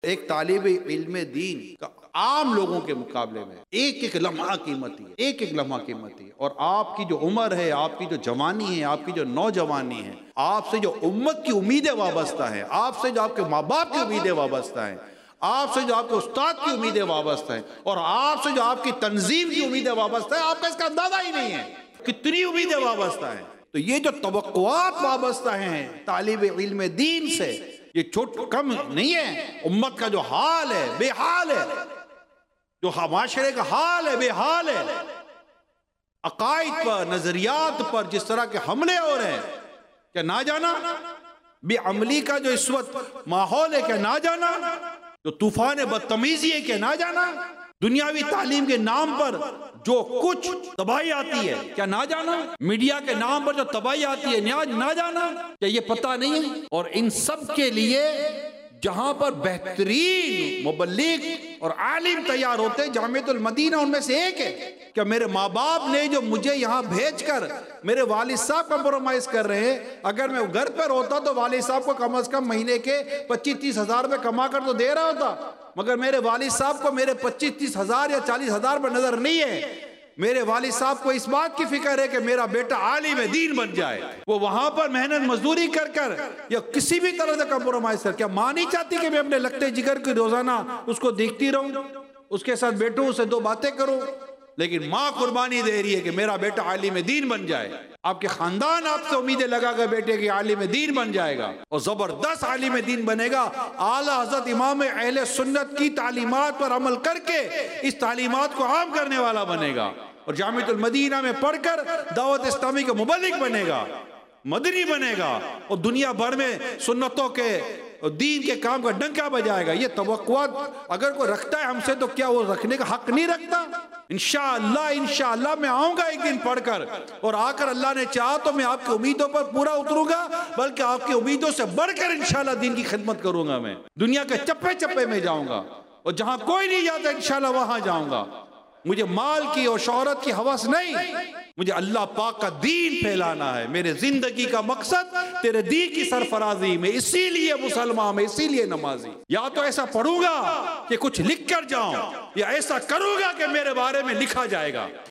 एक तालिब इल्म दीन का आम लोगों के मुकाबले में एक एक लम्हा कीमती है, एक एक लम्हा कीमती है। और आपकी जो उम्र है, आपकी जो जवानी है, आपकी जो नौजवानी है, आपसे जो उम्मत की उम्मीदें वाबस्ता है, आपसे जो आपके माँ बाप की उम्मीदें वाबस्ता है, आपसे जो आपके उस्ताद की उम्मीदें वाबस्ता है, और आपसे जो आपकी तंजीम की उम्मीदें वाबस्ता है, आपका इसका अंदाजा ही नहीं है कितनी उम्मीदें वाबस्ता है। तो ये जो तवक्कुआत वाबस्ता हैं तालिब इल्म दीन से, ये छोट कम नहीं है। उम्मत का जो हाल है, बेहाल है, जो माशरे का हाल है, बेहाल है। अकायद पर, नजरियात पर जिस तरह के हमले हो रहे हैं, क्या ना जाना? बेअमली का जो इस वक्त माहौल है, क्या ना जाना? जो तूफान बदतमीजी है, क्या ना जाना? दुनियावी तालीम के नाम पर जो कुछ तबाही आती है, क्या ना जाना? मीडिया के नाम पर जो तबाही आती है, ना जाना? क्या ये पता नहीं है? और इन सब के लिए जहां पर बेहतरीन मुबल्लिग और आलिम तैयार होते हैं, जामिअतुल मदीना उनमें से एक है। क्या मेरे माँ बाप ने जो मुझे यहाँ भेजकर मेरे वालिद साहब कंप्रोमाइज कर रहे हैं, अगर मैं घर पर होता तो वालिद साहब को कम से कम महीने के 25-30 हज़ार रुपये कमा कर तो दे रहा होता। मगर मेरे वालिद साहब को मेरे 25-30 हज़ार या 40 हज़ार पर नजर नहीं है। मेरे वालिद साहब को इस बात की फिक्र है कि मेरा बेटा आलिम दीन बन जाए। वो वहां पर मेहनत मजदूरी कर कर या किसी भी तरह से कंप्रोमाइज कर, क्या मां नहीं चाहती कि मैं अपने लगते जिगर की रोजाना उसको देखती रहूं, उसके साथ बैठूं, उससे दो बातें करूं? लेकिन मां कुर्बानी दे रही है कि मेरा बेटा आलिम दीन बन जाए। आपके खानदान आपसे उम्मीदें लगा कर बेटे कि आलिम दीन बन जाएगा और जबरदस्त आलिम दीन बनेगा। आला हज़रत इमाम अहले सुन्नत की तालीमात पर अमल करके इस तालीमात को आम करने वाला बनेगा और जामिअतुल मदीना में पढ़कर दावत इस्लामी का मुबल्लिग बनेगा, मदनी बनेगा और दुनिया भर में सुन्नतों के और दीन के काम का डंका बजाएगा। ये तवक्कुआत अगर कोई रखता है हमसे, तो क्या वो रखने का हक नहीं रखता? इंशाअल्लाह मैं आऊंगा एक दिन पढ़कर, और आकर अल्लाह ने चाहा तो मैं आपकी उम्मीदों पर पूरा उतरूंगा, बल्कि आपकी उम्मीदों से बढ़कर इंशाअल्लाह दीन की खिदमत करूंगा। मैं दुनिया के चप्पे चप्पे में जाऊंगा और जहां कोई नहीं जाता इंशाअल्लाह वहां जाऊंगा। मुझे माल की और शोहरत की हवस नहीं, मुझे अल्लाह पाक का दीन फैलाना है। मेरे जिंदगी का मकसद तेरे दीन की सरफराजी में, इसीलिए मुसलमान में, इसीलिए नमाजी। या तो ऐसा पढ़ूंगा कि कुछ लिख कर जाऊं, या ऐसा करूंगा कि मेरे बारे में लिखा जाएगा।